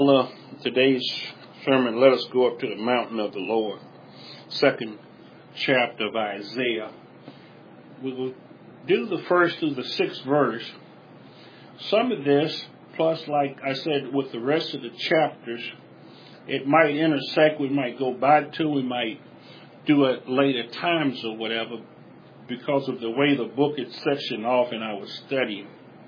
Today's sermon, let us go up to the mountain of the Lord, second chapter of Isaiah. We will do the first through the sixth verse. Some of this, plus like I said, with the rest of the chapters, it might intersect, we might go back to, we might do it later times or whatever, because of the way the book is sectioned off in our study.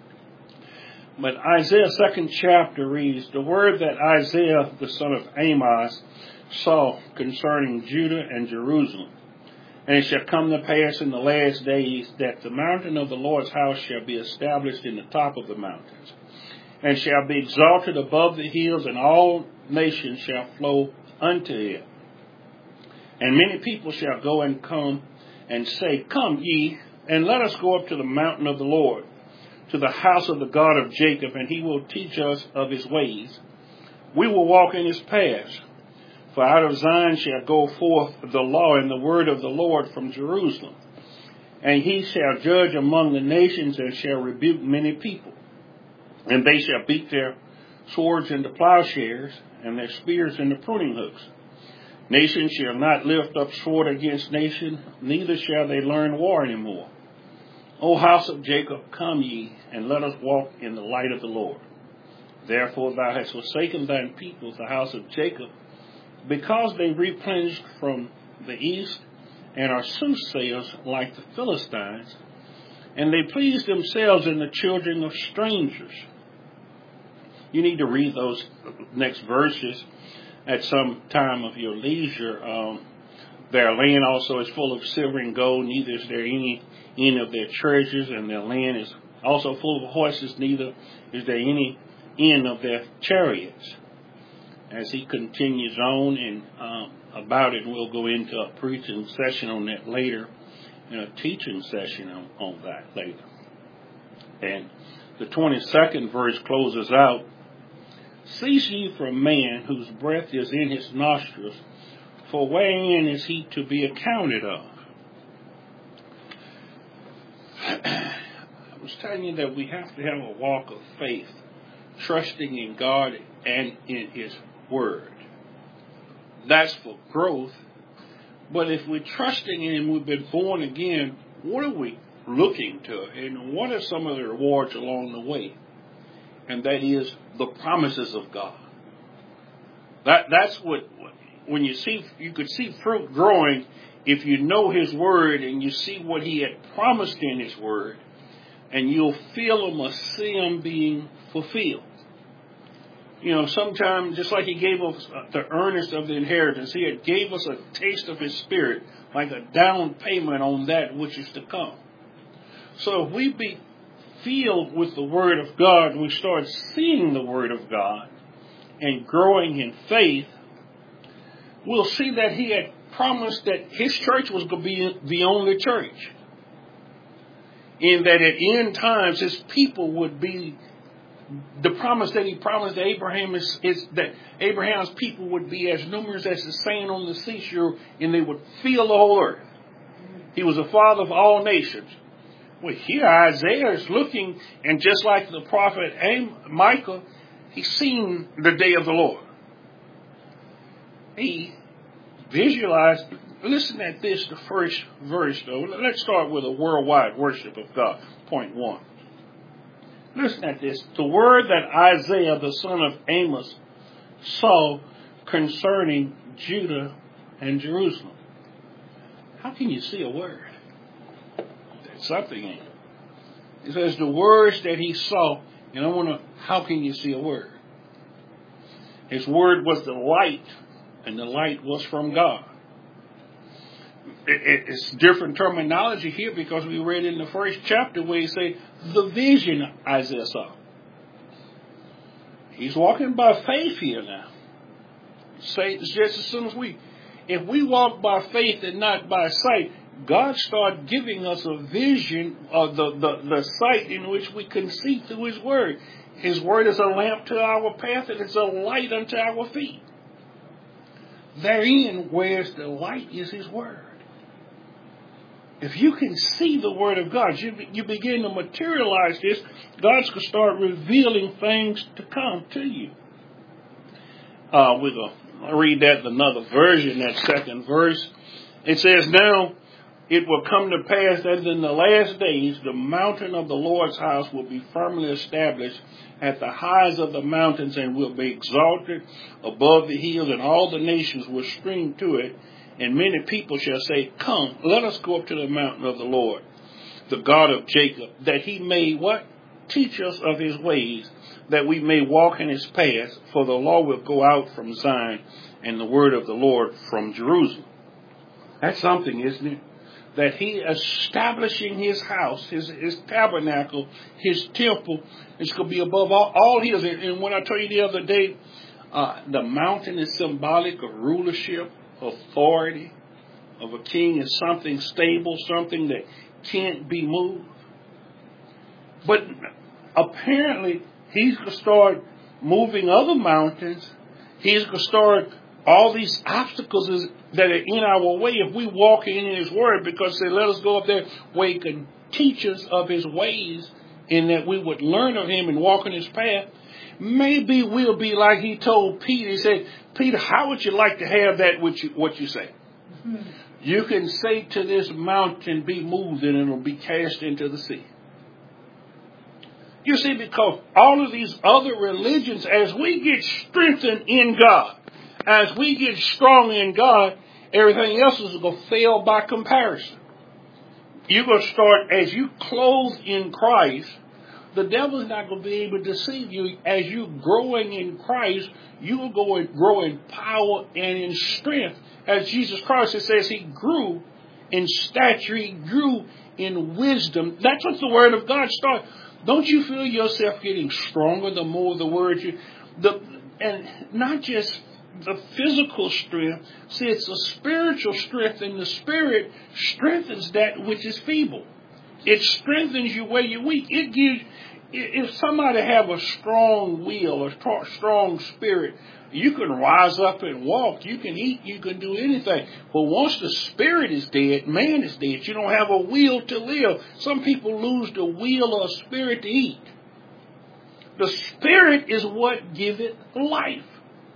But Isaiah 2nd chapter reads, the word that Isaiah the son of Amos saw concerning Judah and Jerusalem. And it shall come to pass in the last days that the mountain of the Lord's house shall be established in the top of the mountains, and shall be exalted above the hills, and all nations shall flow unto it. And many people shall go and come and say, Come ye, and let us go up to the mountain of the Lord, to the house of the God of Jacob, and he will teach us of his ways. We will walk in his paths. For out of Zion shall go forth the law and the word of the Lord from Jerusalem. And he shall judge among the nations, and shall rebuke many people. And they shall beat their swords into plowshares, and their spears into pruning hooks. Nation shall not lift up sword against nation, neither shall they learn war any more. O house of Jacob, come ye, and let us walk in the light of the Lord. Therefore thou hast forsaken thine people, the house of Jacob, because they replenished from the east, and are soothsayers like the Philistines, and they please themselves in the children of strangers. You need to read those next verses at some time of your leisure. Their land also is full of silver and gold, neither is there any end of their treasures, and their land is also full of horses, neither is there any end of their chariots. As he continues on and about it, we'll go into a preaching session on that later, and a teaching session on that later. And the 22nd verse closes out, Cease ye from man, whose breath is in his nostrils, for wherein is he to be accounted of? I was telling you that we have to have a walk of faith, trusting in God and in his word. That's for growth. But if we're trusting in him, we've been born again, what are we looking to? And what are some of the rewards along the way? And that is the promises of God. That's what when you see, you could see fruit growing if you know his word and you see what he had promised in his word, and you'll feel him or see him being fulfilled. You know, sometimes, just like he gave us the earnest of the inheritance, he had gave us a taste of his spirit, like a down payment on that which is to come. So if we be filled with the word of God, we start seeing the word of God and growing in faith, we'll see that he had promised that his church was going to be the only church. In that at end times, his people would be, the promise that he promised to Abraham is that Abraham's people would be as numerous as the sand on the seashore, and they would fill the whole earth. He was the father of all nations. Well, here Isaiah is looking, and just like the prophet Micah, he's seen the day of the Lord. He visualized, listen at this, the first verse though. Let's start with a worldwide worship of God. Point 1. Listen at this. The word that Isaiah the son of Amos saw concerning Judah and Jerusalem. How can you see a word? There's something in it. It says the words that he saw, and how can you see a word? His word was the light, and the light was from God. It's different terminology here because we read in the first chapter where he said the vision Isaiah saw. He's walking by faith here now. Say it's just as soon as if we walk by faith and not by sight, God started giving us a vision of the sight in which we can see through his word. His word is a lamp to our path, and it's a light unto our feet. Therein, where's the light, is his word. If you can see the word of God, you begin to materialize this, God's going to start revealing things to come to you. We're going to read that in another version, that second verse. It says, now it will come to pass that in the last days, the mountain of the Lord's house will be firmly established at the highest of the mountains and will be exalted above the hills, and all the nations will stream to it. And many people shall say, come, let us go up to the mountain of the Lord, the God of Jacob, that he may what? Teach us of his ways, that we may walk in his paths. For the law will go out from Zion, and the word of the Lord from Jerusalem. That's something, isn't it? That he establishing his house, his tabernacle, his temple, is going to be above all hills. And when I told you the other day, the mountain is symbolic of rulership, authority, of a king, is something stable, something that can't be moved. But apparently, he's going to start moving other mountains. He's going to start all these obstacles that are in our way if we walk in his word, because they let us go up there where he can teach us of his ways, and that we would learn of him and walk in his path. Maybe we'll be like he told Peter. He said, Peter, how would you like to have that what you say? Mm-hmm. You can say to this mountain, be moved, and it'll be cast into the sea. You see, because all of these other religions, as we get strengthened in God, as we get strong in God, everything else is going to fail by comparison. You're going to start, as you clothe in Christ, the devil's not going to be able to deceive you. As you're growing in Christ, you will grow in power and in strength. As Jesus Christ, it says he grew in stature, he grew in wisdom. That's what the word of God starts. Don't you feel yourself getting stronger the more the word and not just the physical strength. See, it's a spiritual strength, and the Spirit strengthens that which is feeble. It strengthens you where you're weak. It gives. If somebody have a strong will, a strong spirit, you can rise up and walk. You can eat. You can do anything. But once the spirit is dead, man is dead. You don't have a will to live. Some people lose the will or spirit to eat. The Spirit is what giveth life.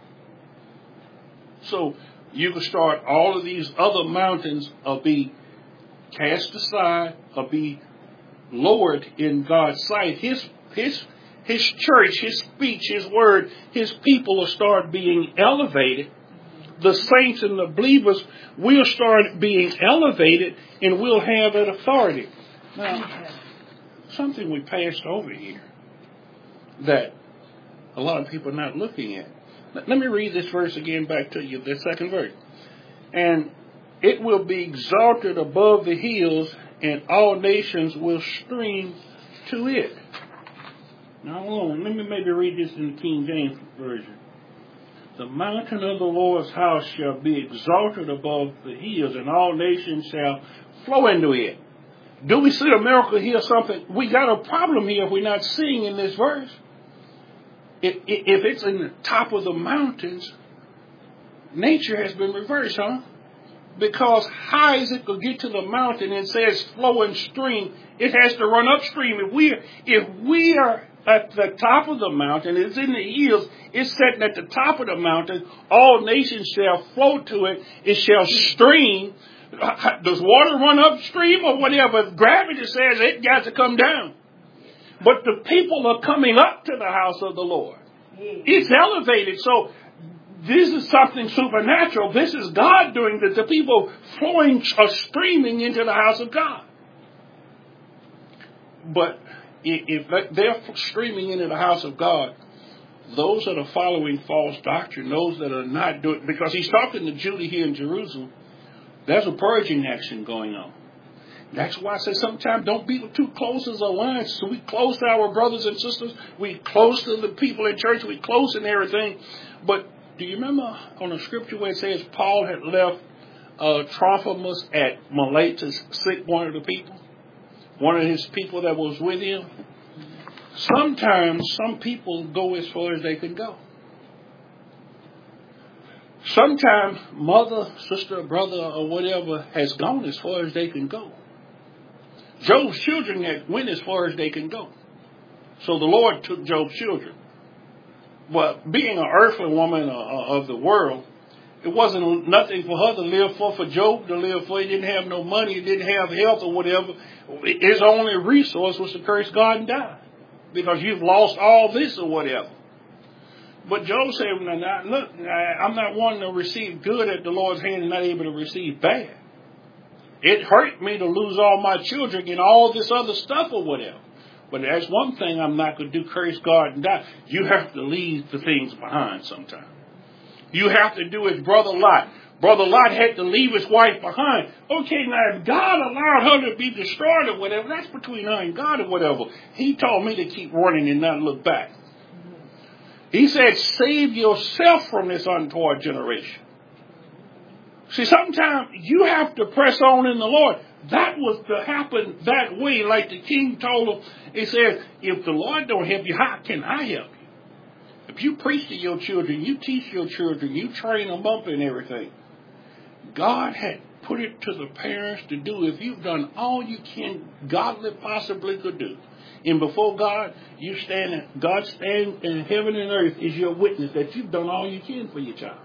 So you can start all of these other mountains will be cast aside, or be lowered in God's sight. His church, his speech, his word, his people will start being elevated. The saints and the believers will start being elevated, and we'll have that authority. Now, something we passed over here that a lot of people are not looking at. Let me read this verse again back to you, the second verse. And it will be exalted above the hills, and all nations will stream to it. Now, hold on. Let me maybe read this in the King James Version. The mountain of the Lord's house shall be exalted above the hills, and all nations shall flow into it. Do we see a miracle here? Something? We got a problem here if we're not seeing in this verse. If it's in the top of the mountains, nature has been reversed, huh? Because how is it to get to the mountain and says flow and stream? It has to run upstream. If we are at the top of the mountain, it's in the hills, it's sitting at the top of the mountain, all nations shall flow to it, it shall stream. Does water run upstream or whatever? Gravity says it got to come down. But the people are coming up to the house of the Lord. It's elevated. So this is something supernatural. This is God doing that. The people flowing are streaming into the house of God. But if they're streaming into the house of God, those that are following false doctrine, those that are not doing, because he's talking to Judah here in Jerusalem, there's a purging action going on. That's why I say sometimes don't be too close as alliance. So we close to our brothers and sisters. We close to the people in church. We close in everything. But do you remember on the scripture where it says Paul had left Trophimus at Miletus sick, one of the people? One of his people that was with him? Sometimes some people go as far as they can go. Sometimes mother, sister, brother, or whatever has gone as far as they can go. Job's children went as far as they can go. So the Lord took Job's children. But being an earthly woman of the world, it wasn't nothing for her to live for Job to live for. He didn't have no money, he didn't have health or whatever. His only resource was to curse God and die. Because you've lost all this or whatever. But Job said, look, I'm not wanting to receive good at the Lord's hand and not able to receive bad. It hurt me to lose all my children and all this other stuff or whatever. But that's one thing I'm not going to do, curse God and die. You have to leave the things behind sometime. You have to do as Brother Lot. Brother Lot had to leave his wife behind. Okay, now if God allowed her to be destroyed or whatever, that's between her and God or whatever. He told me to keep running and not look back. He said, save yourself from this untoward generation. See, sometimes you have to press on in the Lord. That was to happen that way, like the king told him. He said, if the Lord don't help you, how can I help you? If you preach to your children, you teach your children, you train them up and everything. God had put it to the parents to do. If you've done all you can godly possibly could do, and before God, God stands in heaven and earth is your witness that you've done all you can for your child.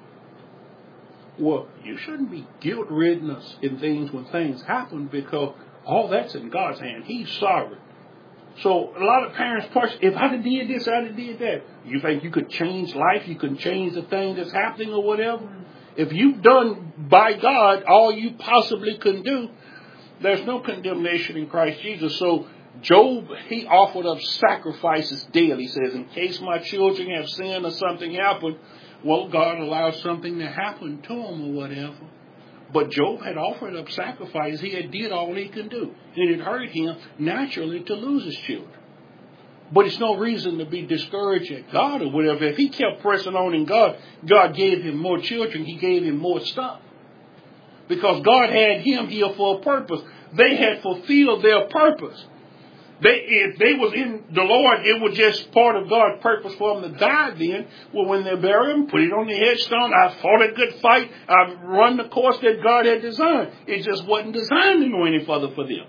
Well, you shouldn't be guilt-ridden in things when things happen because all that's in God's hand. He's sovereign. So a lot of parents push, if I'd have did this, I'd have did that. You think you could change life? You can change the thing that's happening or whatever? If you've done by God all you possibly can do, there's no condemnation in Christ Jesus. So Job, he offered up sacrifices daily. He says, in case my children have sinned or something happened, well, God allows something to happen to them or whatever. But Job had offered up sacrifices. He had did all he could do. And it hurt him naturally to lose his children. But it's no reason to be discouraged at God or whatever. If he kept pressing on in God, God gave him more children. He gave him more stuff. Because God had him here for a purpose. They had fulfilled their purpose. If they was in the Lord, it was just part of God's purpose for them to die then. Well, when they bury him, put it on the headstone. I fought a good fight. I've run the course that God had designed. It just wasn't designed to go any further for them.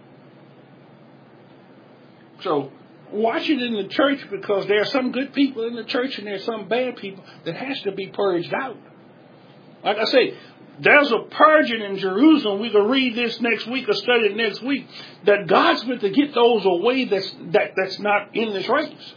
So, watch it in the church because there are some good people in the church and there are some bad people that has to be purged out. Like I say, there's a purging in Jerusalem. We can read this next week or study it next week. That God's meant to get those away that's not in this race.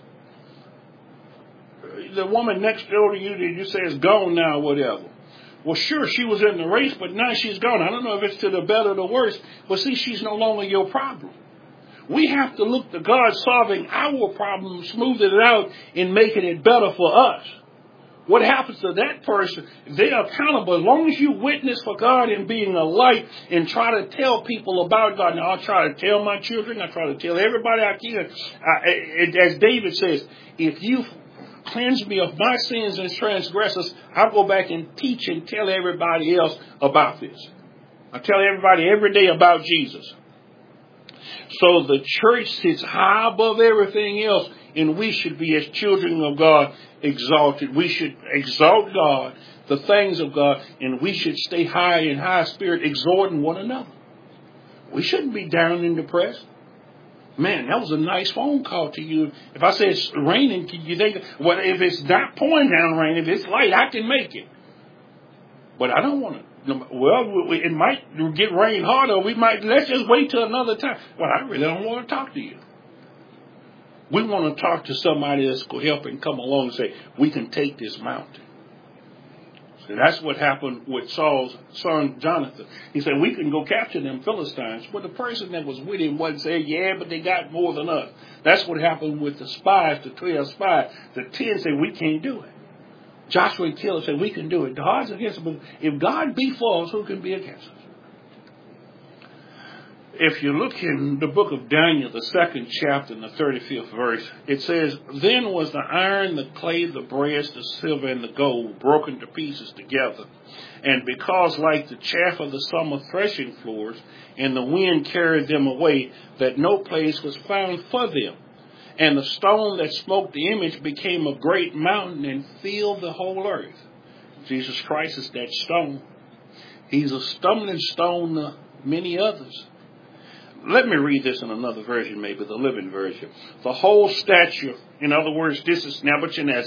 The woman next door to you that you say is gone now or whatever. Well, sure, she was in the race, but now she's gone. I don't know if it's to the better or the worse. But see, she's no longer your problem. We have to look to God solving our problem, smoothing it out, and making it better for us. What happens to that person? They're accountable. As long as you witness for God and being a light and try to tell people about God. Now, I'll try to tell my children. I try to tell everybody I can. As David says, if you cleanse me of my sins and transgressors, I'll go back and teach and tell everybody else about this. I tell everybody every day about Jesus. So the church sits high above everything else, and we should be, as children of God, exalted. We should exalt God, the things of God, and we should stay high in high spirit, exhorting one another. We shouldn't be down and depressed. Man, that was a nice phone call to you. If I say it's raining, can you think, well, if it's not pouring down rain, if it's light, I can make it. But I don't want to. Well, it might get rain harder. Let's just wait till another time. Well, I really don't want to talk to you. We want to talk to somebody that's going to help and come along and say, we can take this mountain. So that's what happened with Saul's son, Jonathan. He said, we can go capture them Philistines. But the person that was with him wasn't saying, yeah, but they got more than us. That's what happened with the spies, the 12 spies. The 10 said, we can't do it. Joshua and Caleb said, we can do it. The odds against us, but if God be for us, who can be against us? If you look in the book of Daniel, the 2nd chapter and the 35th verse, it says, then was the iron, the clay, the brass, the silver, and the gold broken to pieces together. And because like the chaff of the summer threshing floors, and the wind carried them away, that no place was found for them. And the stone that smote the image became a great mountain and filled the whole earth. Jesus Christ is that stone. He's a stumbling stone to many others. Let me read this in another version, maybe the Living Version. The whole stature, in other words, this is Nebuchadnezzar,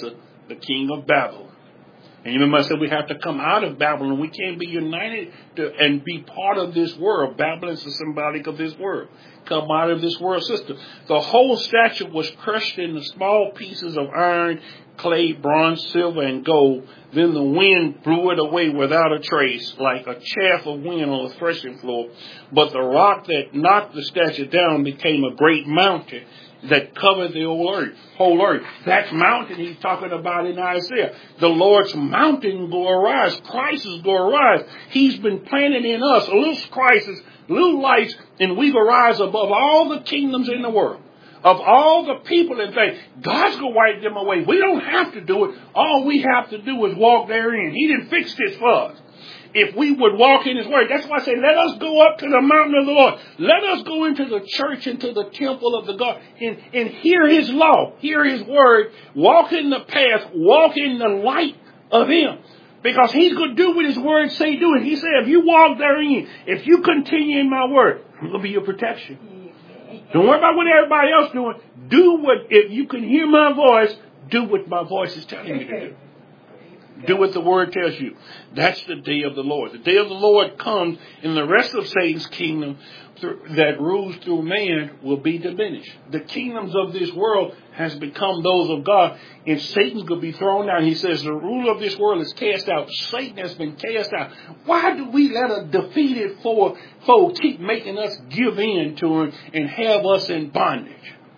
the king of Babylon. And you remember I said we have to come out of Babylon. We can't be united and be part of this world. Babylon is symbolic of this world. Come out of this world system. The whole statue was crushed into small pieces of iron, clay, bronze, silver, and gold. Then the wind blew it away without a trace, like a chaff of wind on a threshing floor. But the rock that knocked the statue down became a great mountain that covered the whole earth. That mountain he's talking about in Isaiah. The Lord's mountain will arise. Christ is going to arise. He's been planted in us. A little Christ, little lights, and we will rise above all the kingdoms in the world. Of all the people in faith, God's going to wipe them away. We don't have to do it. All we have to do is walk therein. He didn't fix this for us. If we would walk in His Word. That's why I say, let us go up to the mountain of the Lord. Let us go into the church, into the temple of the God, and hear His law, hear His Word, walk in the path, walk in the light of Him. Because He's going to do what His Word say do. And He said, if you walk therein, if you continue in my Word, I'm going to be your protection. Don't worry about what everybody else doing. Do what, if you can hear my voice, do what my voice is telling you to do. Do what the Word tells you. That's the day of the Lord. The day of the Lord comes, and the rest of Satan's kingdom that rules through man will be diminished. The kingdoms of this world has become those of God, and Satan could be thrown down. He says the rule of this world is cast out. Satan has been cast out. Why do we let a defeated foe keep making us give in to him and have us in bondage?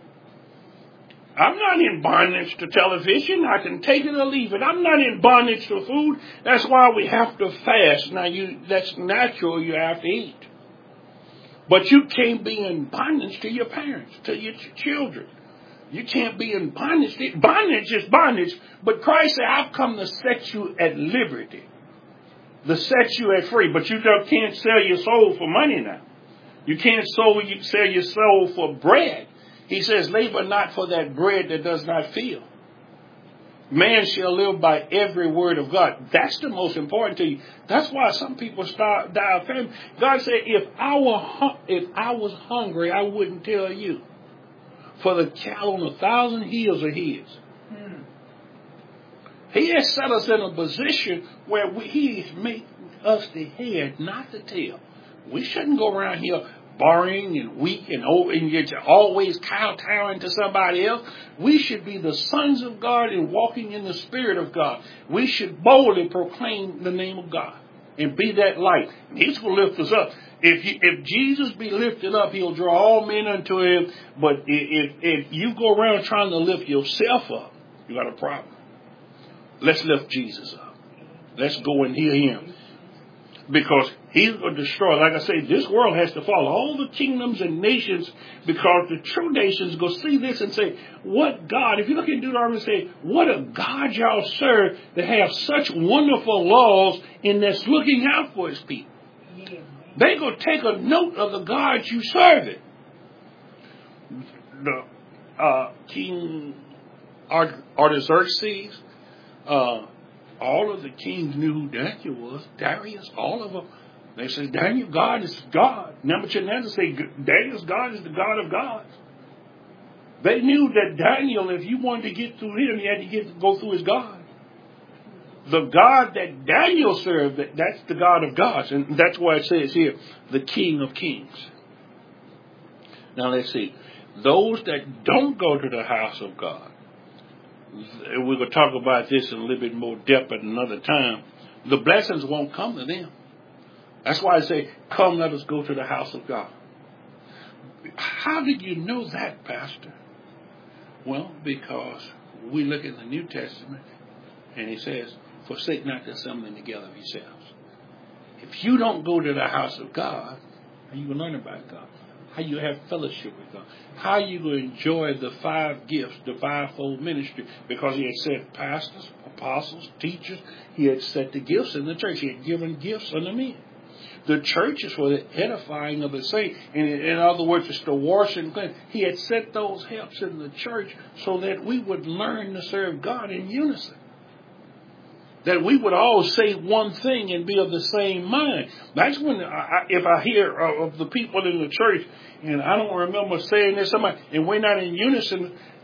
I'm not in bondage to television. I can take it or leave it. I'm not in bondage to food. That's why we have to fast. Now, that's natural. You have to eat. But you can't be in bondage to your parents, to your children. You can't be in bondage. Bondage is bondage. But Christ said, I've come to set you at liberty. To set you at free. But you can't sell your soul for money now. You can't sell your soul for bread. He says, labor not for that bread that does not fill. Man shall live by every word of God. That's the most important to you. That's why some people die of famine. God said, if I was hungry, I wouldn't tell you. For the cattle on 1,000 hills are His. He has set us in a position where He has made us the head, not the tail. We shouldn't go around here borrowing and weak and always kowtowing to somebody else. We should be the sons of God and walking in the Spirit of God. We should boldly proclaim the name of God and be that light. He's going to lift us up. If Jesus be lifted up, He'll draw all men unto Him. But if you go around trying to lift yourself up, you got a problem. Let's lift Jesus up. Let's go and hear Him. Because He's going to destroy. Like I say, this world has to fall. All the kingdoms and nations, because the true nations go see this and say, what God, if you look at Deuteronomy and say, what a God y'all serve that have such wonderful laws and that's looking out for His people. Yeah. They go take a note of the God you serve it. The King Artaxerxes, all of the kings knew who Daniel was. Darius, all of them. They said, Daniel, God is God. Nebuchadnezzar said, Daniel's God is the God of gods. They knew that Daniel, if you wanted to get through him, you had to go through his God. The God that Daniel served, that's the God of gods. And that's why it says here, the King of kings. Now let's see. Those that don't go to the house of God, we're going to talk about this in a little bit more depth at another time. The blessings won't come to them. That's why I say, come, let us go to the house of God. How did you know that, Pastor? Well, because we look in the New Testament, and it says, forsake not the assembling together of yourselves. If you don't go to the house of God, how you going to learn about God? How you have fellowship with God? How you going to enjoy the 5 gifts, the 5-fold ministry? Because He had set pastors, apostles, teachers. He had set the gifts in the church. He had given gifts unto men. The church is for the edifying of the saints. In other words, it's to wash and cleanse. He had set those helps in the church so that we would learn to serve God in unison. That we would all say one thing and be of the same mind. That's when, if I hear of the people in the church, and I don't remember saying this, and we're not in unison,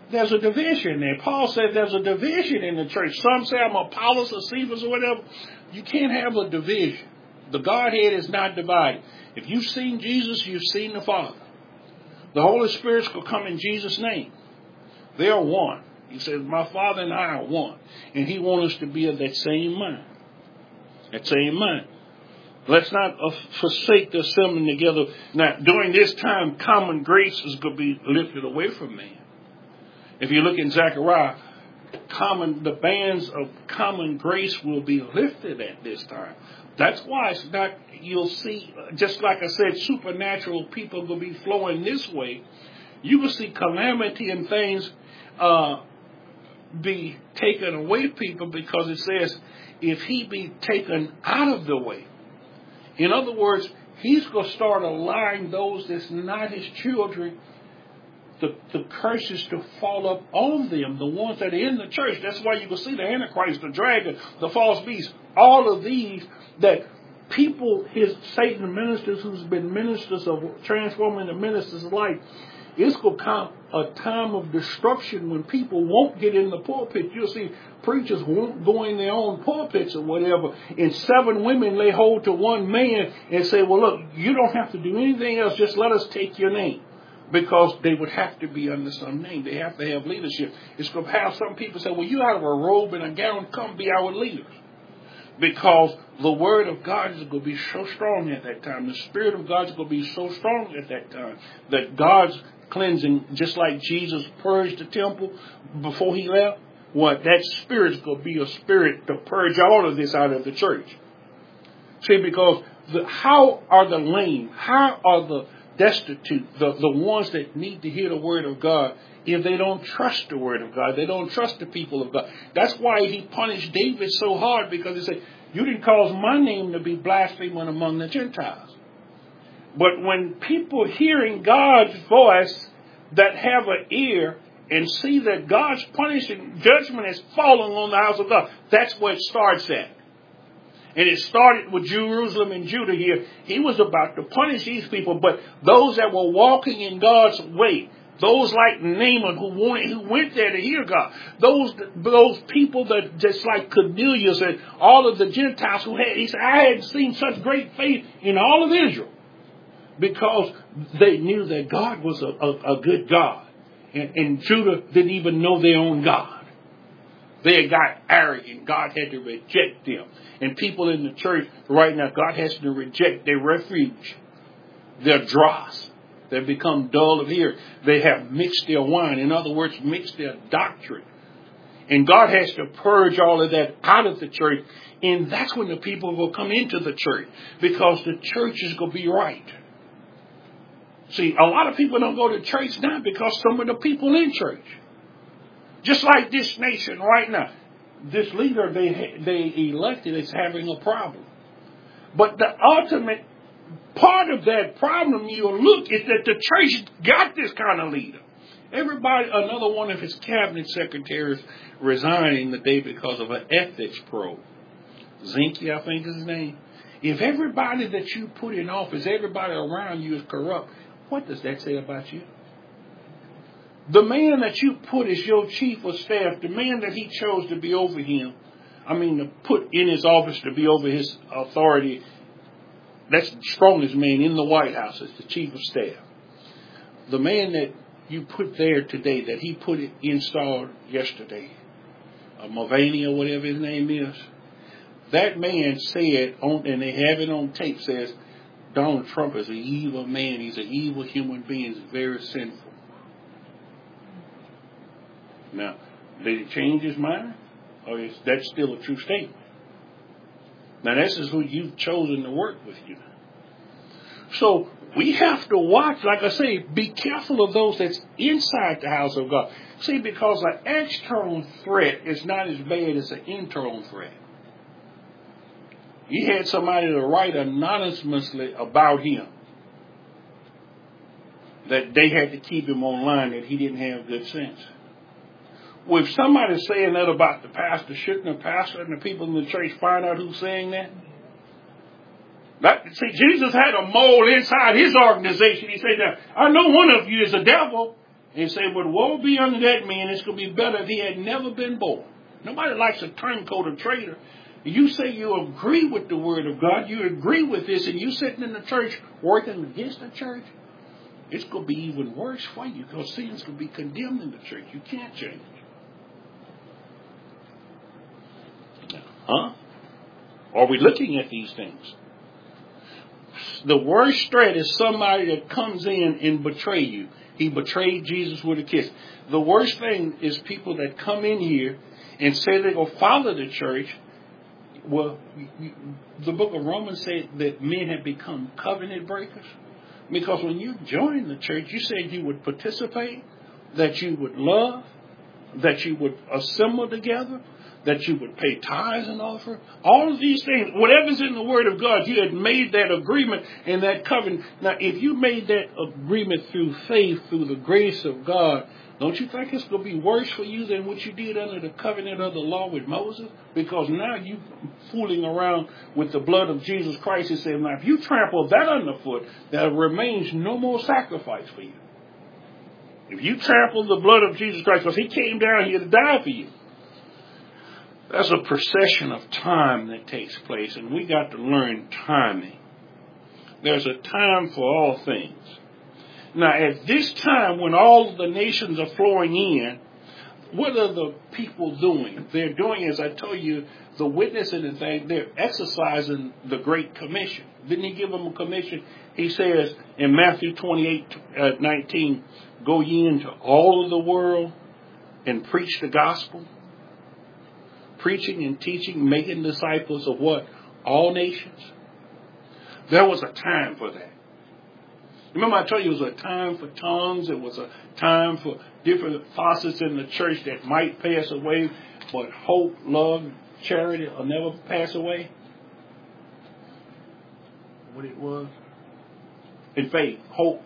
there's a division there. Paul said there's a division in the church. Some say I'm Apollos or Cephas or whatever. You can't have a division. The Godhead is not divided. If you've seen Jesus, you've seen the Father. The Holy Spirit will come in Jesus' name. They are one. He says, my Father and I are one. And he wants us to be of that same mind. That same mind. Let's not forsake the assembling together. Now, during this time, common grace is going to be lifted away from man. If you look in Zechariah, the bands of common grace will be lifted at this time. That's why it's not, you'll see, just like I said, supernatural people will be flowing this way. You will see calamity and things be taken away, people, because it says, if he be taken out of the way. In other words, he's going to start allowing those that's not his children, the curses to fall up on them, the ones that are in the church. That's why you will see the Antichrist, the dragon, the false beast, all of these that people, Satan ministers who's been ministers of transforming the ministers' life, it's going to come a time of destruction when people won't get in the pulpit. You'll see preachers won't go in their own pulpits or whatever, and 7 women lay hold to one man and say, well, look, you don't have to do anything else, just let us take your name. Because they would have to be under some name. They have to have leadership. It's going to have some people say, well, you out of a robe and a gown, come be our leaders. Because the word of God is going to be so strong at that time. The Spirit of God is going to be so strong at that time that God's cleansing, just like Jesus purged the temple before he left, that Spirit is going to be a spirit to purge all of this out of the church. See, because how are the lame? How are the destitute, the ones that need to hear the word of God, if they don't trust the word of God, they don't trust the people of God? That's why he punished David so hard, because he said, you didn't cause my name to be blasphemed among the Gentiles. But when people hearing God's voice that have an ear and see that God's punishing judgment is falling on the house of God, that's where it starts at. And it started with Jerusalem and Judah here. He was about to punish these people, but those that were walking in God's way, those like Naaman who went there to hear God, those people that just like Cornelius and all of the Gentiles he said, I hadn't seen such great faith in all of Israel, because they knew that God was a good God, and Judah didn't even know their own God. They had got arrogant. God had to reject them. And people in the church right now, God has to reject their refuge, their dross. They've become dull of hearing. They have mixed their wine. In other words, mixed their doctrine. And God has to purge all of that out of the church. And that's when the people will come into the church, because the church is going to be right. See, a lot of people don't go to church now because some of the people in church. Just like this nation right now, this leader they elected is having a problem. But the ultimate part of that problem you'll look is that the church got this kind of leader. Another one of his cabinet secretaries resigning today because of an ethics probe. Zinke, I think is his name. If everybody that you put in office, everybody around you is corrupt, what does that say about you? The man that you put as your chief of staff, the man that he chose to be over him, to put in his office to be over his authority, that's the strongest man in the White House, is the chief of staff. The man that you put there today, that he installed yesterday, Mulvaney or whatever his name is, that man said, and they have it on tape, says, Donald Trump is an evil man. He's an evil human being. He's very sinful. Now, did he change his mind? Or is that still a true statement? Now, this is who you've chosen to work with you. So, we have to watch, like I say, be careful of those that's inside the house of God. See, because an external threat is not as bad as an internal threat. He had somebody to write anonymously about him, that they had to keep him online, that he didn't have good sense. Well, if somebody's saying that about the pastor, shouldn't the pastor and the people in the church find out who's saying that? See, Jesus had a mole inside his organization. He said, now, I know one of you is a devil. And say, but woe be unto that man, it's going to be better if he had never been born. Nobody likes a turncoat or traitor. You say you agree with the word of God, you agree with this, and you sitting in the church working against the church, it's going to be even worse for you because sin's going to be condemned in the church. You can't change. Huh? Are we looking at these things? The worst threat is somebody that comes in and betray you. He betrayed Jesus with a kiss. The worst thing is people that come in here and say they go follow the church. Well, the book of Romans said that men have become covenant breakers. Because when you joined the church, you said you would participate, that you would love, that you would assemble together, that you would pay tithes and offer. All of these things, whatever's in the Word of God, you had made that agreement and that covenant. Now, if you made that agreement through faith, through the grace of God, don't you think it's going to be worse for you than what you did under the covenant of the law with Moses? Because now you fooling around with the blood of Jesus Christ. He said, now if you trample that underfoot, there remains no more sacrifice for you. If you trample the blood of Jesus Christ, because he came down here to die for you. There's a procession of time that takes place, and we got to learn timing. There's a time for all things. Now, at this time, when all of the nations are flowing in, what are the people doing? They're doing, as I told you, the witnessing and thing. They're exercising the Great Commission. Didn't he give them a commission? He says in Matthew 28:19, go ye into all of the world and preach the gospel. Preaching and teaching, making disciples of what? All nations. There was a time for that. Remember I told you it was a time for tongues. It was a time for different facets in the church that might pass away, but hope, love, charity will never pass away. What it was? And faith, hope,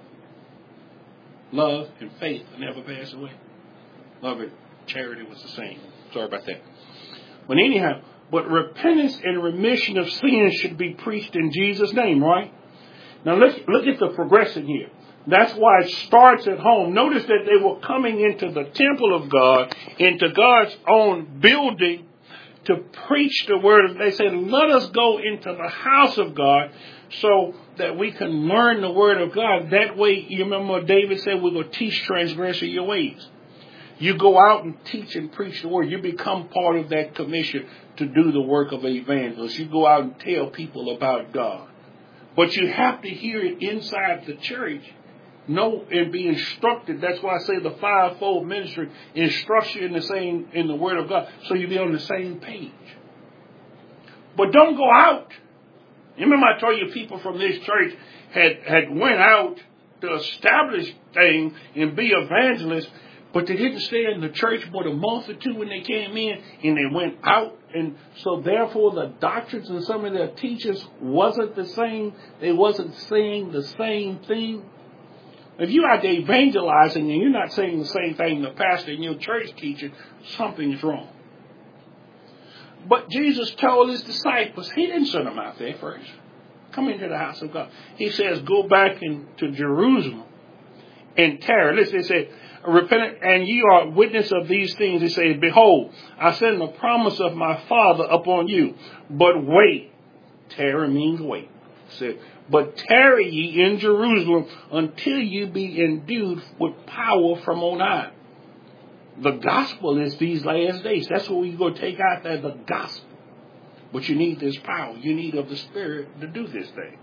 love, and faith will never pass away. Love and charity was the same. Sorry about that. But anyhow, but repentance and remission of sins should be preached in Jesus' name, right? Now look at the progression here. That's why it starts at home. Notice that they were coming into the temple of God, into God's own building to preach the word. They said, let us go into the house of God so that we can learn the word of God. That way, you remember what David said, we're going to teach transgressor your ways. You go out and teach and preach the word. You become part of that commission to do the work of an evangelist. You go out and tell people about God. But you have to hear it inside the church, know and be instructed. That's why I say the fivefold ministry instructs you in the Word of God, so you be on the same page. But don't go out. You remember I told you people from this church had went out to establish things and be evangelists, but they didn't stay in the church but a month or two when they came in, and they went out. And so therefore the doctrines and some of their teachers wasn't the same. They wasn't saying the same thing. If you're out there evangelizing and you're not saying the same thing the pastor in your church teaching, something's wrong. But Jesus told his disciples, he didn't send them out there first. Come into the house of God. He says, go back into Jerusalem and tarry. Listen, he said, repent, and ye are witness of these things. He says, behold, I send the promise of my Father upon you. But wait. Tarry means wait. He said, but tarry ye in Jerusalem until you be endued with power from on high. The gospel is these last days. That's what we're going to take out there, the gospel. But you need this power. You need of the Spirit to do this thing.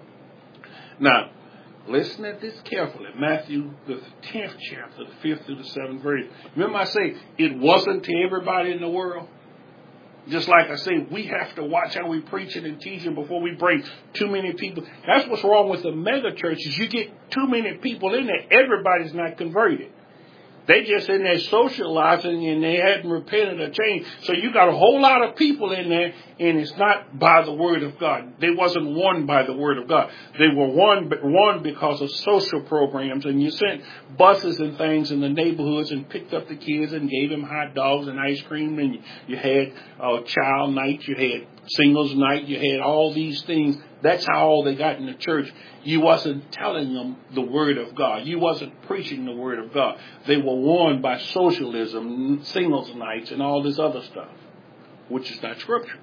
Now, listen at this carefully. Matthew, the 10th chapter, the 5th through the 7th verse. Remember I say, it wasn't to everybody in the world. Just like I say, we have to watch how we preaching and teaching before we bring too many people. That's what's wrong with the mega churches. You get too many people in there, everybody's not converted. They just in there socializing and they hadn't repented or changed. So you got a whole lot of people in there and it's not by the word of God. They wasn't won by the word of God. They were won because of social programs, and you sent buses and things in the neighborhoods and picked up the kids and gave them hot dogs and ice cream, and you had child nights, you had Singles night, you had all these things. That's how all they got in the church. You wasn't telling them the word of God. You wasn't preaching the word of God. They were warned by socialism, singles nights, and all this other stuff, which is not scripture.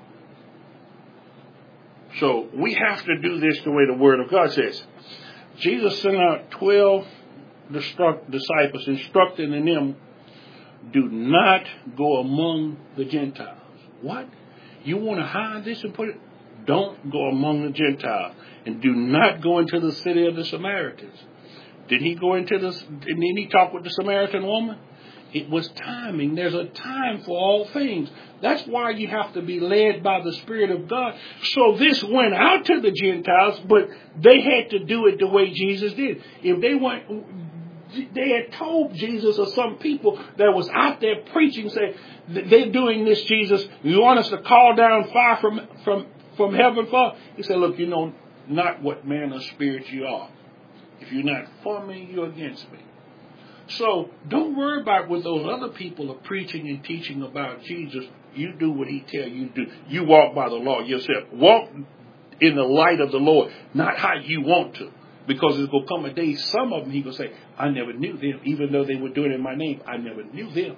So we have to do this the way the word of God says. Jesus sent out 12 disciples, instructing them, do not go among the Gentiles. What? You want to hide this and put it? Don't go among the Gentiles. And do not go into the city of the Samaritans. Didn't he talk with the Samaritan woman? It was timing. There's a time for all things. That's why you have to be led by the Spirit of God. So this went out to the Gentiles, but they had to do it the way Jesus did. If they had told Jesus or some people that was out there preaching, say, they're doing this, Jesus. You want us to call down fire from heaven for? He said, look, you know not what manner of spirit you are. If you're not for me, you're against me. So don't worry about what those other people are preaching and teaching about Jesus. You do what he tells you to do. You walk by the law yourself. Walk in the light of the Lord, not how you want to. Because there's going to come a day, some of them, he's going to say, I never knew them. Even though they were doing it in my name, I never knew them.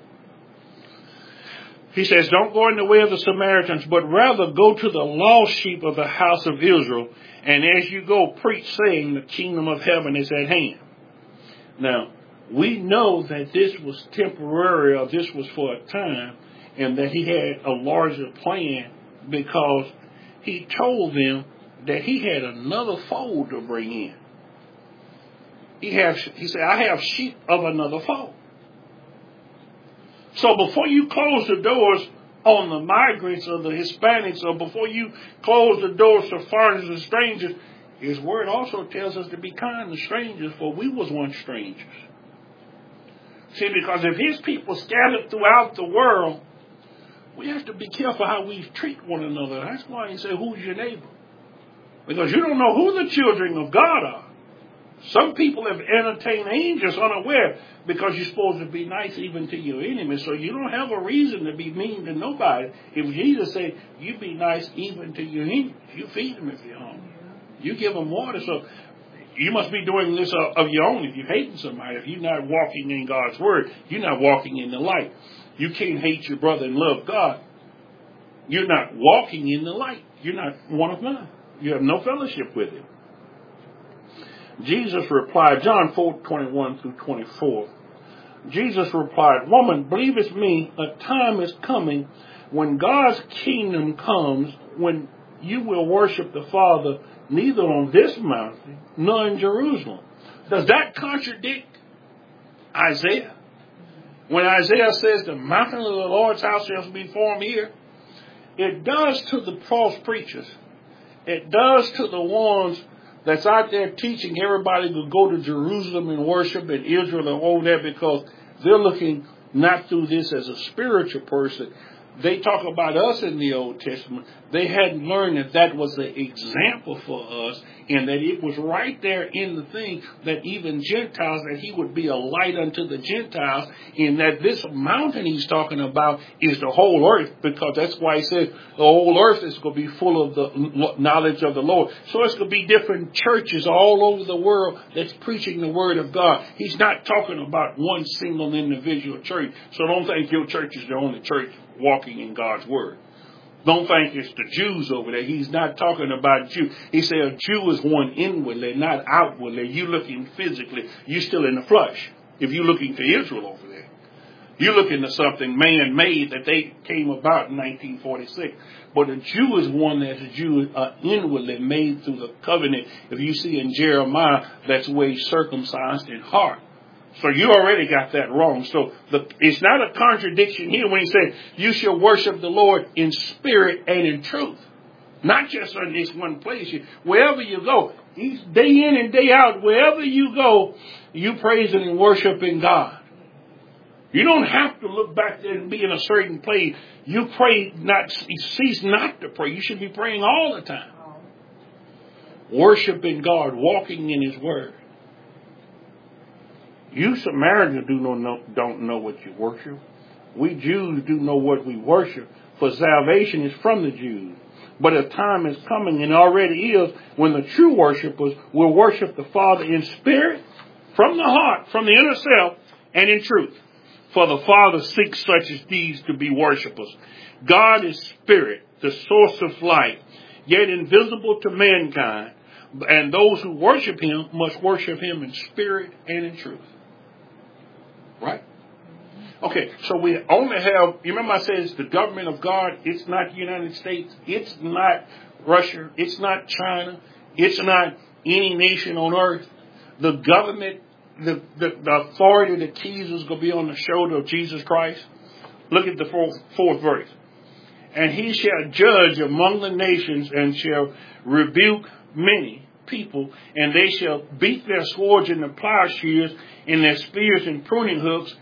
He says, don't go in the way of the Samaritans, but rather go to the lost sheep of the house of Israel. And as you go, preach, saying, the kingdom of heaven is at hand. Now, we know that this was temporary, or this was for a time, and that he had a larger plan, because he told them that he had another fold to bring in. He said, I have sheep of another fold. So before you close the doors on the migrants or the Hispanics, or before you close the doors to foreigners and strangers, his word also tells us to be kind to strangers, for we was once strangers. See, because if his people scattered throughout the world, we have to be careful how we treat one another. That's why he said, who's your neighbor? Because you don't know who the children of God are. Some people have entertained angels unaware, because you're supposed to be nice even to your enemies. So you don't have a reason to be mean to nobody. If Jesus said, you be nice even to your enemies, you feed them if you're hungry. You give them water. So you must be doing this of your own. If you're hating somebody, if you're not walking in God's word, you're not walking in the light. You can't hate your brother and love God. You're not walking in the light. You're not one of mine. You have no fellowship with him. Jesus replied, John 4:21-24. Jesus replied, woman, believest me, a time is coming when God's kingdom comes, when you will worship the Father neither on this mountain nor in Jerusalem. Does that contradict Isaiah? When Isaiah says the mountain of the Lord's house shall be formed here, it does to the false preachers. It does to the ones that's out there teaching everybody to go to Jerusalem and worship in Israel and all that, because they're looking not through this as a spiritual person. They talk about us in the Old Testament. They hadn't learned that was the example for us, and that it was right there in the thing that even Gentiles, that he would be a light unto the Gentiles, and that this mountain he's talking about is the whole earth, because that's why he says the whole earth is going to be full of the knowledge of the Lord. So it's going to be different churches all over the world that's preaching the word of God. He's not talking about one single individual church. So don't think your church is the only church walking in God's word. Don't think it's the Jews over there. He's not talking about Jew. He said a Jew is one inwardly, not outwardly. You looking physically. You still in the flesh. If you're looking to Israel over there, you're looking to something man-made that they came about in 1946. But a Jew is one that's a Jew inwardly made through the covenant. If you see in Jeremiah, that's where he's circumcised in heart. So you already got that wrong. So it's not a contradiction here when he said you shall worship the Lord in spirit and in truth. Not just in this one place. Wherever you go, day in and day out, wherever you go, you praising and worshiping God. You don't have to look back there and be in a certain place. You pray, cease not to pray. You should be praying all the time. Worshiping God, walking in his word. You Samaritans don't know what you worship. We Jews do know what we worship, for salvation is from the Jews. But a time is coming, and already is, when the true worshipers will worship the Father in spirit, from the heart, from the inner self, and in truth. For the Father seeks such as these to be worshipers. God is spirit, the source of life, yet invisible to mankind. And those who worship him must worship him in spirit and in truth. Right? Okay, so we only have, you remember I said it's the government of God. It's not the United States. It's not Russia. It's not China. It's not any nation on earth. The government, the authority, the keys is going to be on the shoulder of Jesus Christ. Look at the fourth verse. And he shall judge among the nations and shall rebuke many people, and they shall beat their swords into plowshares and their spears and pruning hooks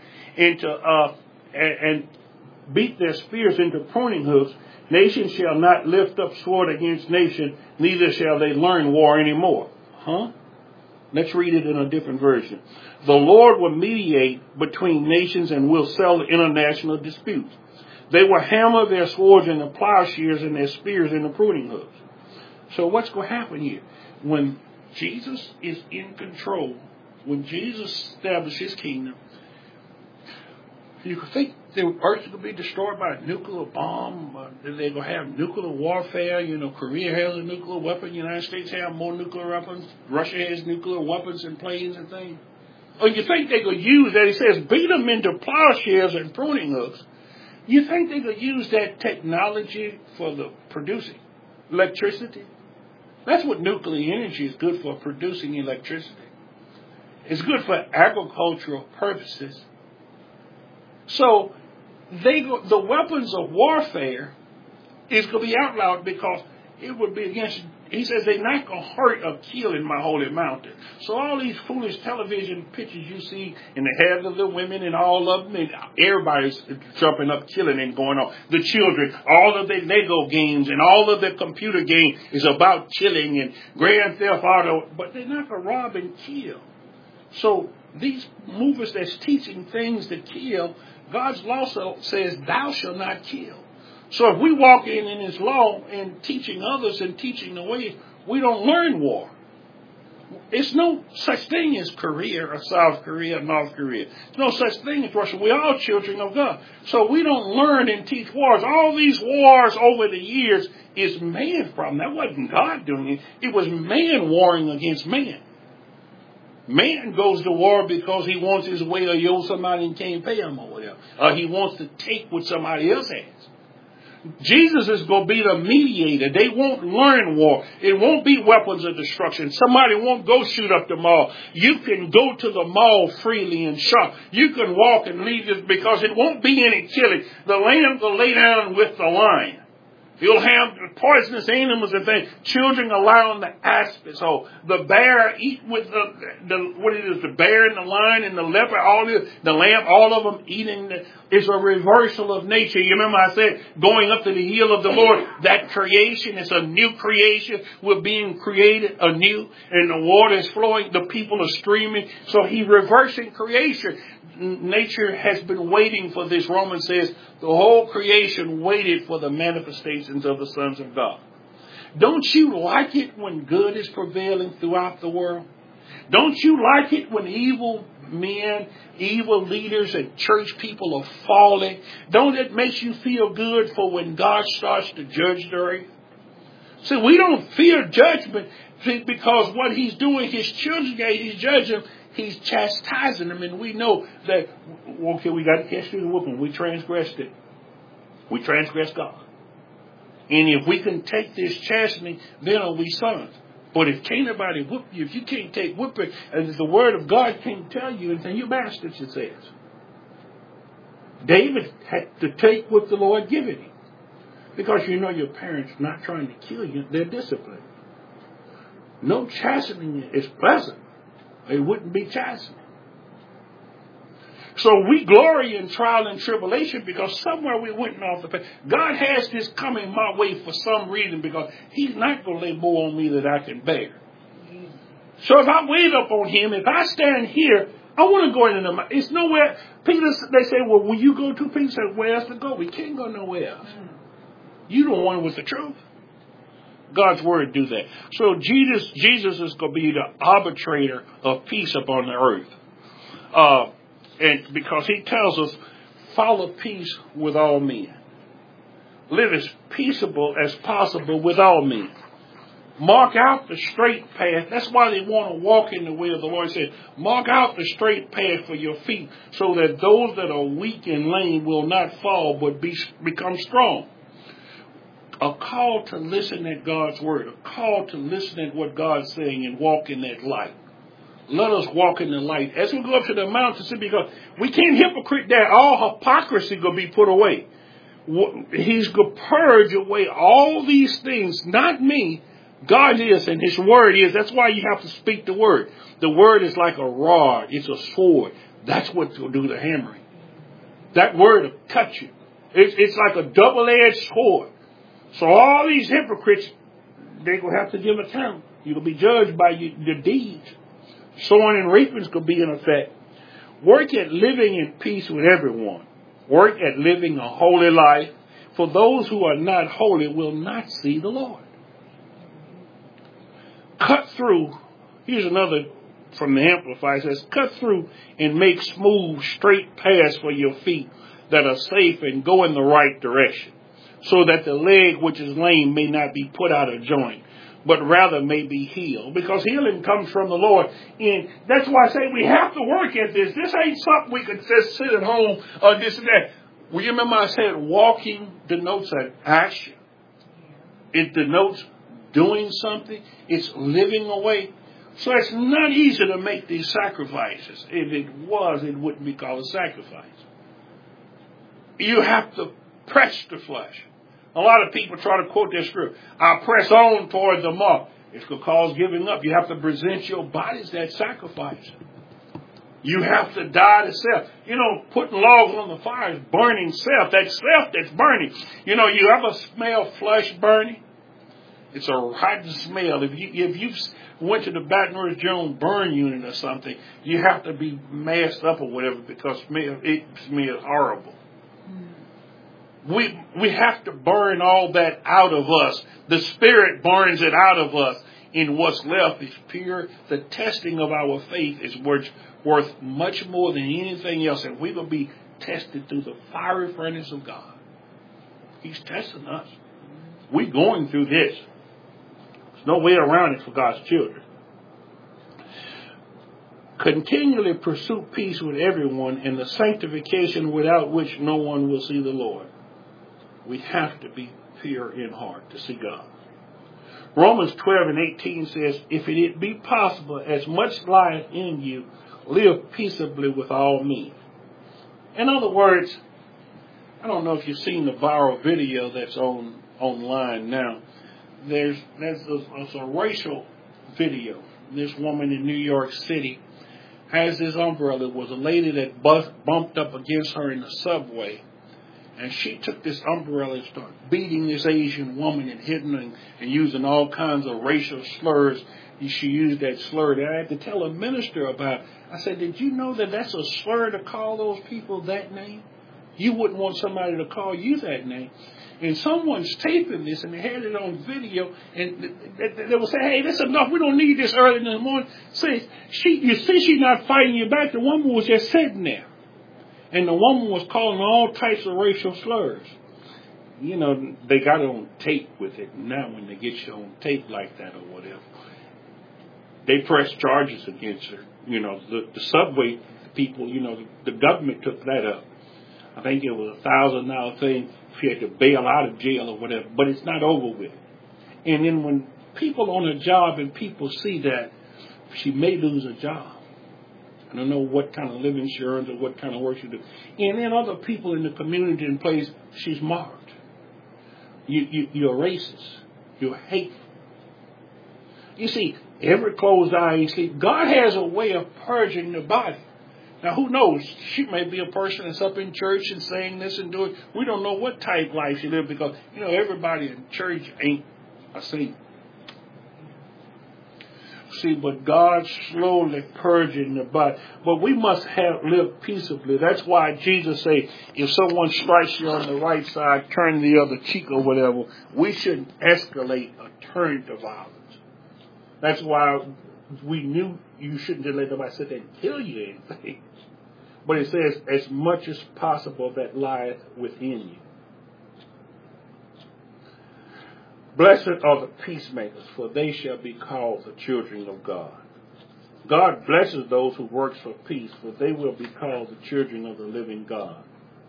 and beat their spears into pruning hooks. Nation shall not lift up sword against nation, neither shall they learn war anymore. Let's read it in a different version. The Lord will mediate between nations and will settle international disputes. They will hammer their swords into plowshares and their spears into pruning hooks. So what's going to happen here? When Jesus is in control, when Jesus establishes his kingdom, you think the earth will be destroyed by a nuclear bomb? They're going to have nuclear warfare. You know, Korea has a nuclear weapon. The United States have more nuclear weapons. Russia has nuclear weapons and planes and things. Or you think they're going to use that? He says, beat them into plowshares and pruning hooks. You think they're going to use that technology for the producing electricity? That's what nuclear energy is good for, producing electricity. It's good for agricultural purposes. So the weapons of warfare is going to be outlawed because it would be against, he says they're not going to hurt or kill in my holy mountain. So all these foolish television pictures you see in the heads of the women and all of them, and everybody's jumping up, killing and going on. The children, all of their Lego games and all of their computer games is about killing and Grand Theft Auto, but they're not going to rob and kill. So these movers that's teaching things to kill, God's law says, thou shalt not kill. So if we walk in his law and teaching others and teaching the way, we don't learn war. It's no such thing as Korea or South Korea or North Korea. There's no such thing as Russia. We're all children of God. So we don't learn and teach wars. All these wars over the years is man's problem. That wasn't God doing it. It was man warring against man. Man goes to war because he wants his way or he owes somebody and can't pay him or whatever. Or he wants to take what somebody else has. Jesus is going to be the mediator. They won't learn war. It won't be weapons of destruction. Somebody won't go shoot up the mall. You can go to the mall freely and shop. You can walk and leave it because it won't be any killing. The lamb will lay down with the lion. You'll have poisonous animals and things. Children allowing the asp. So the bear eat with the bear and the lion and the leopard, the lamb, all of them eating. It's a reversal of nature. You remember I said, going up to the hill of the Lord, that creation is a new creation. We're being created anew and the water is flowing. The people are streaming. So he's reversing creation. Nature has been waiting for this. Romans says the whole creation waited for the manifestations of the sons of God. Don't you like it when good is prevailing throughout the world? Don't you like it when evil men, evil leaders and church people are falling? Don't it make you feel good for when God starts to judge the earth? See, we don't fear judgment because what he's doing, his children, he's judging. He's chastising them, and we know that, okay, we got to catch the whooping. We transgressed it. We transgressed God. And if we can take this chastening, then are we sons. But if can't nobody whoop you, if you can't take whooping, and the word of God can't tell you anything, you bastards, it says. David had to take what the Lord given him. Because you know your parents are not trying to kill you, they're disciplined. No chastening is pleasant. It wouldn't be chastening. So we glory in trial and tribulation because somewhere we went off the path. God has this coming my way for some reason because he's not going to lay more on me that I can bear. So if I wait up on him, if I stand here, I want to go into the, it's nowhere. Peter, they say, well, will you go to? Peter said, where else to go? We can't go nowhere else. You the one with the truth. God's word do that. So Jesus is going to be the arbitrator of peace upon the earth. And because he tells us, follow peace with all men. Live as peaceable as possible with all men. Mark out the straight path. That's why they want to walk in the way of the Lord. He said, mark out the straight path for your feet so that those that are weak and lame will not fall but become strong. A call to listen at God's word. A call to listen at what God's saying and walk in that light. Let us walk in the light. As we go up to the mountain, because we can't hypocrite that. All hypocrisy going to be put away. He's going to purge away all these things. Not me. God is, and his word is. That's why you have to speak the word. The word is like a rod. It's a sword. That's what will do the hammering. That word will cut you. It's like a double-edged sword. So all these hypocrites, they're going to have to give account. You're going to be judged by your deeds. Sowing and reaping is going to be in effect. Work at living in peace with everyone. Work at living a holy life. For those who are not holy will not see the Lord. Cut through. Here's another from the Amplified. It says, cut through and make smooth, straight paths for your feet that are safe and go in the right direction, so that the leg which is lame may not be put out of joint, but rather may be healed. Because healing comes from the Lord. And that's why I say we have to work at this. This ain't something we could just sit at home or this and that. Well, you remember I said walking denotes an action. It denotes doing something. It's living away. So it's not easy to make these sacrifices. If it was, it wouldn't be called a sacrifice. You have to press the flesh. A lot of people try to quote this scripture. I press on toward the mark. It's going to cause giving up. You have to present your bodies that sacrifice. You have to die to self. You know, putting logs on the fire is burning self. That self that's burning. You know, you ever smell flesh burning? It's a rotten smell. If you went to the Baton Rouge Jones burn unit or something, you have to be masked up or whatever because it smells horrible. We have to burn all that out of us. The Spirit burns it out of us. And what's left is pure. The testing of our faith is worth much more than anything else. And we're going to be tested through the fiery furnace of God. He's testing us. We're going through this. There's no way around it for God's children. Continually pursue peace with everyone and the sanctification without which no one will see the Lord. We have to be pure in heart to see God. Romans 12:18 says, if it be possible, as much life in you, live peaceably with all men. In other words, I don't know if you've seen the viral video that's online now. There's a racial video. This woman in New York City has this umbrella. It was a lady that bumped up against her in the subway. And she took this umbrella and started beating this Asian woman and hitting her and using all kinds of racial slurs. She used that slur that I had to tell a minister about. I said, did you know that that's a slur to call those people that name? You wouldn't want somebody to call you that name. And someone's taping this and they had it on video and they will say, hey, that's enough. We don't need this early in the morning. Say, you see she's not fighting you back. The woman was just sitting there. And the woman was calling all types of racial slurs. You know, they got it on tape with it. Now when they get you on tape like that or whatever, they press charges against her. You know, the subway people, you know, the government took that up. I think it was $1,000 thing. She had to bail out of jail or whatever. But it's not over with. And then when people on a job and people see that, she may lose a job. I don't know what kind of living insurance or what kind of work she do. And then other people in the community and place, she's marked. You're racist. You're hateful. You see, every closed eye you see, God has a way of purging the body. Now, who knows? She may be a person that's up in church and saying this and doing. We don't know what type life she lives because, you know, everybody in church ain't a saint. See, but God's slowly purging the body. But we must live peaceably. That's why Jesus say, if someone strikes you on the right side, turn the other cheek or whatever. We shouldn't escalate or turn to violence. That's why we knew you shouldn't just let nobody sit there and kill you or anything. But it says, as much as possible that lieth within you. Blessed are the peacemakers, for they shall be called the children of God. God blesses those who work for peace, for they will be called the children of the living God.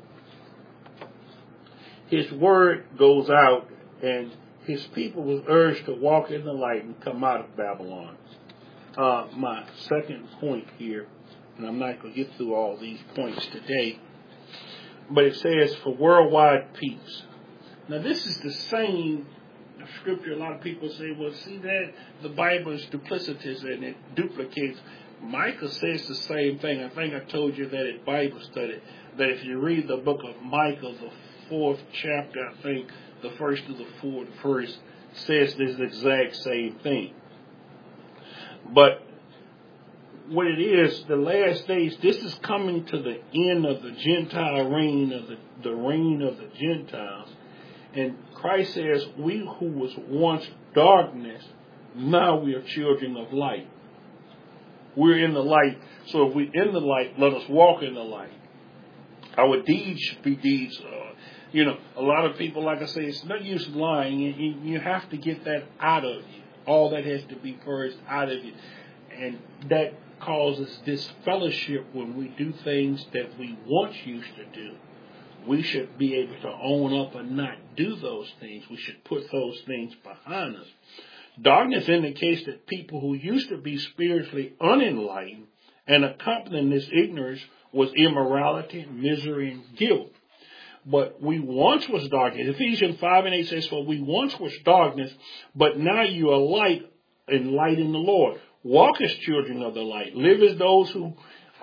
His word goes out, and his people was urged to walk in the light and come out of Babylon. My second point here, and I'm not going to get through all these points today, but it says for worldwide peace. Now this is the same scripture. A lot of people say, well, see that the Bible is duplicitous and it duplicates. Micah says the same thing. I think I told you that at Bible study, that if you read the book of Micah, the 4th chapter, I think the first to the 4th verse says this exact same thing. But what it is, the last days, this is coming to the end of the Gentile reign, of the reign of the Gentiles. And Christ says, we who was once darkness, now we are children of light. We're in the light. So if we're in the light, let us walk in the light. Our deeds should be deeds. A lot of people, like I say, it's no use lying. You have to get that out of you. All that has to be purged out of you. And that causes disfellowship when we do things that we once used to do. We should be able to own up and not do those things. We should put those things behind us. Darkness indicates that people who used to be spiritually unenlightened and accompanying this ignorance was immorality, misery, and guilt. But we once was darkness. Ephesians 5:8 says, for we once was darkness, but now you are light and light in the Lord. Walk as children of the light. Live as those who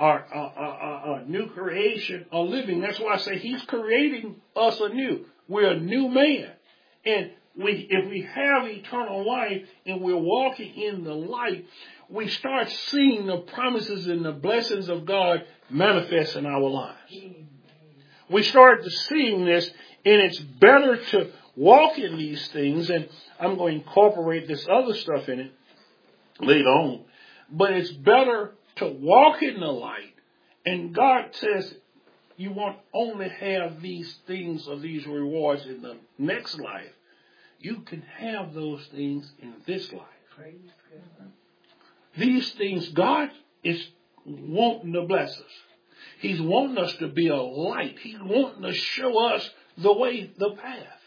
are new creation are living. That's why I say he's creating us anew. We're a new man. And if we have eternal life and we're walking in the light, we start seeing the promises and the blessings of God manifest in our lives. We start to seeing this, and it's better to walk in these things, and I'm going to incorporate this other stuff in it later on, but it's better to walk in the light. And God says you won't only have these things or these rewards in the next life. You can have those things in this life. These things, God is wanting to bless us. He's wanting us to be a light. He's wanting to show us the way, the path.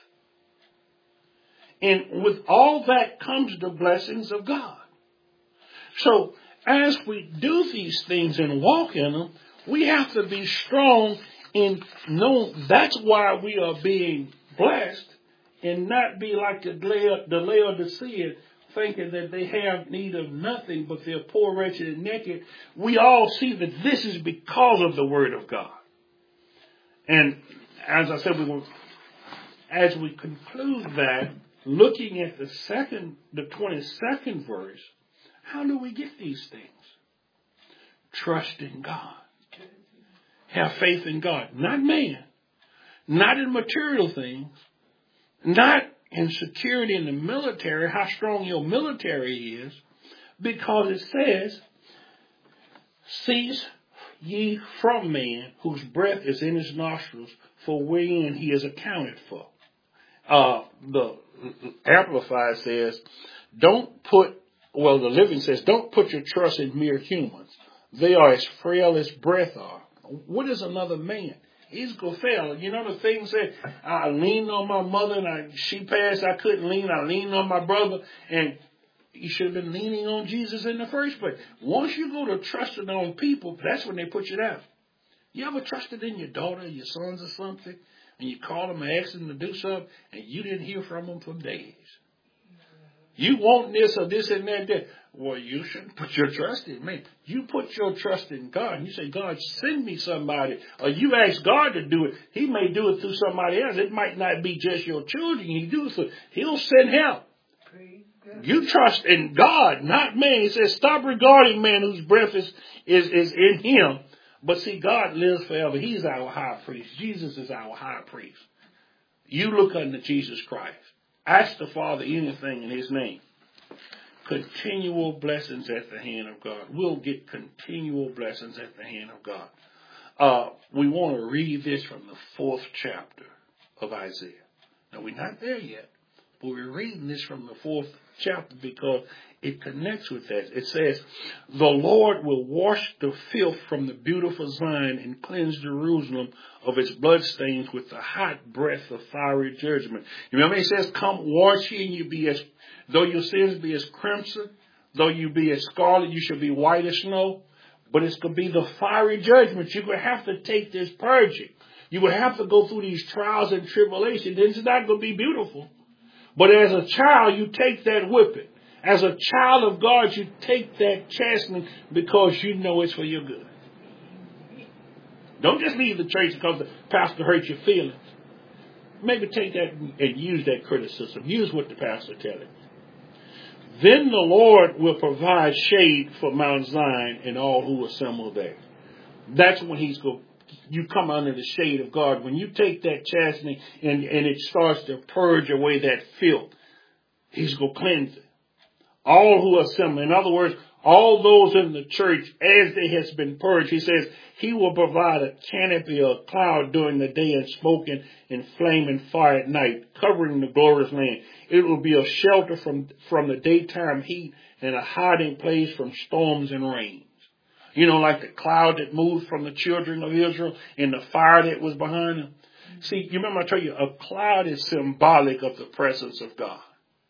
And with all that comes the blessings of God. So as we do these things and walk in them, we have to be strong in knowing that's why we are being blessed, and not be like the Laodicean, thinking that they have need of nothing, but they're poor, wretched, and naked. We all see that this is because of the Word of God. And as I said, as we conclude that, looking at the 22nd verse, how do we get these things? Trust in God. Have faith in God. Not man. Not in material things. Not in security in the military, how strong your military is. Because it says, cease ye from man, whose breath is in his nostrils, for wherein he is accounted for. The Amplified says, the Living says, don't put your trust in mere humans. They are as frail as breath are. What is another man? He's going to fail. You know the thing said, I leaned on my mother and she passed, I couldn't lean. I leaned on my brother, and you should have been leaning on Jesus in the first place. Once you go to trusting on people, that's when they put you down. You ever trusted in your daughter or your sons or something, and you call them and ask them to do something, and you didn't hear from them for days? You want this or this and that. Well, you shouldn't put your trust in me. You put your trust in God. And you say, God, send me somebody. Or you ask God to do it. He may do it through somebody else. It might not be just your children. He'll send help. You trust in God, not man. He says, stop regarding man whose breath is in him. But see, God lives forever. He's our high priest. Jesus is our high priest. You look unto Jesus Christ. Ask the Father anything in his name. Continual blessings at the hand of God. We'll get continual blessings at the hand of God. We want to read this from the 4th chapter of Isaiah. Now, we're not there yet, but we're reading this from the 4th chapter because it connects with that. It says, the Lord will wash the filth from the beautiful Zion and cleanse Jerusalem of its bloodstains with the hot breath of fiery judgment. You remember it says, come wash ye and you be as, though your sins be as crimson, though you be as scarlet, you shall be white as snow. But it's going to be the fiery judgment. You're going to have to take this purging. You will have to go through these trials and tribulations. It's not going to be beautiful. But as a child, you take that whipping. As a child of God, you take that chastening because you know it's for your good. Don't just leave the church because the pastor hurt your feelings. Maybe take that and use that criticism. Use what the pastor tells you. Then the Lord will provide shade for Mount Zion and all who assemble there. That's when he's going. You come under the shade of God. When you take that chastening and it starts to purge away that filth, he's going to cleanse it. All who assemble. In other words, all those in the church, as they has been purged, he says, he will provide a canopy or a cloud during the day and smoke and flame and fire at night, covering the glorious land. It will be a shelter from the daytime heat and a hiding place from storms and rains. You know, like the cloud that moved from the children of Israel and the fire that was behind them. See, you remember I told you, a cloud is symbolic of the presence of God.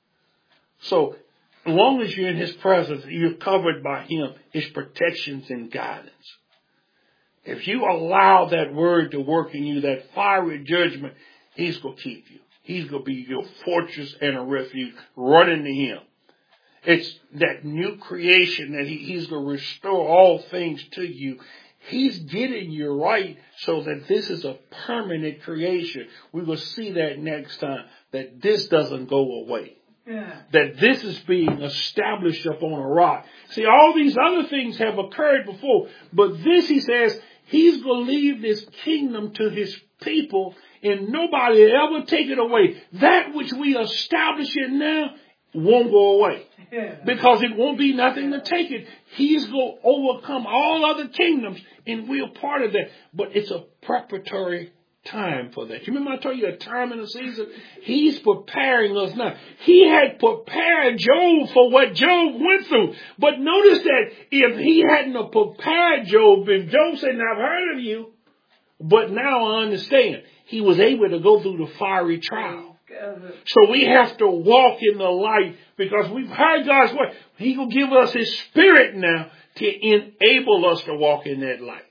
So, as long as you're in his presence, you're covered by him, his protections and guidance. If you allow that word to work in you, that fiery judgment, he's going to keep you. He's going to be your fortress and a refuge. Run into him. It's that new creation that he's going to restore all things to you. He's getting you right so that this is a permanent creation. We will see that next time, that this doesn't go away. Yeah. That this is being established upon a rock. See, all these other things have occurred before, but this, he says, he's going to leave this kingdom to his people and nobody will ever take it away. That which we establish it now won't go away. Yeah. Because it won't be nothing to take it. He's going to overcome all other kingdoms and we're part of that. But it's a preparatory time for that. You remember I told you a time in the season? He's preparing us now. He had prepared Job for what Job went through. But notice that if he hadn't prepared Job, if Job said, I've heard of you, but now I understand, he was able to go through the fiery trial. So we have to walk in the light because we've heard God's word. He will give us his spirit now to enable us to walk in that light.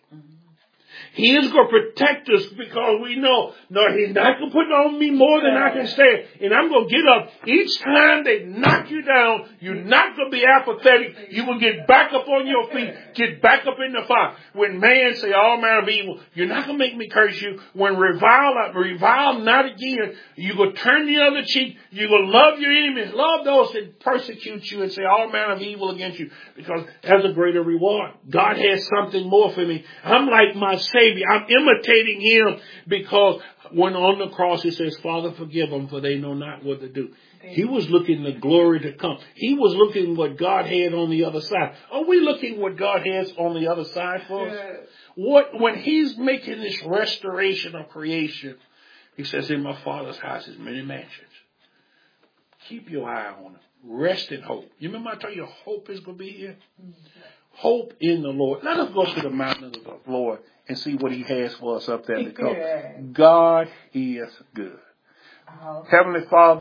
He is going to protect us because we know, no, he's not going to put on me more than I can stand. And I'm going to get up. Each time they knock you down, you're not going to be apathetic. You will get back up on your feet, get back up in the fire. When man say all manner of evil, you're not going to make me curse you. When revile not again, you're going to turn the other cheek. You're going to love your enemies. Love those that persecute you and say all manner of evil against you because there's a greater reward. God has something more for me. I'm like my Savior. I'm imitating him because when on the cross he says, Father, forgive them for they know not what to do. He was looking the glory to come. He was looking what God had on the other side. Are we looking what God has on the other side for us? When he's making this restoration of creation, he says, in my Father's house is many mansions. Keep your eye on it. Rest in hope. You remember I told you hope is going to be here? Hope in the Lord. Let us go to the mountain of the Lord and see what he has for us up there because God is good. Heavenly Father,